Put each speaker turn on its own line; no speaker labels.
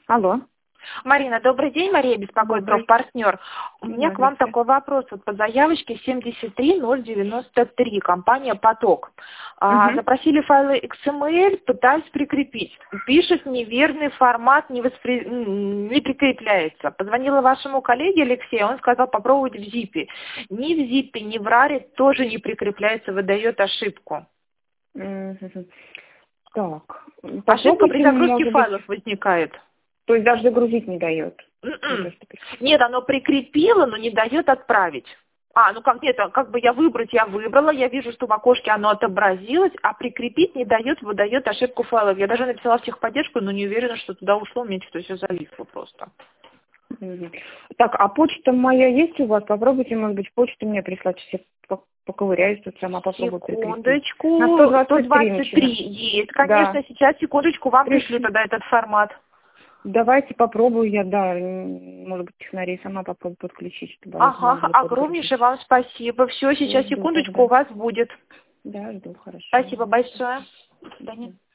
Алло.
Марина, добрый день. Мария беспокоит, профпартнер. У меня к вам такой вопрос. Вот по заявочке 73093, компания «Поток». Запросили файлы XML, пытаюсь прикрепить. Пишет, неверный формат, не прикрепляется. Позвонила вашему коллеге Алексею, он сказал попробовать в ZIP. Ни в ZIP, ни в RAR тоже не прикрепляется, выдает ошибку.
Так.
Ошибка при загрузке файлов возникает.
То есть даже загрузить не дает?
Нет, оно прикрепило, но не дает отправить. Как бы я выбрала, я вижу, что в окошке оно отобразилось, а прикрепить не дает, выдает ошибку файлов. Я даже написала в техподдержку, но не уверена, что туда ушло, мне что-то все зависло просто.
Так, а почта моя есть у вас? Попробуйте, может быть, почту мне прислать, все поковыряюсь, тут сама попробую прикрепить.
Секундочку,
На 123
есть, конечно, да. Сейчас, секундочку, вам пришлю тогда этот формат.
Давайте попробую я, может быть, технарей сама попробую подключить, чтобы
огромнейшее вам спасибо. Все, сейчас, секундочку, у вас будет.
Да, жду, хорошо.
Спасибо большое.
До свидания.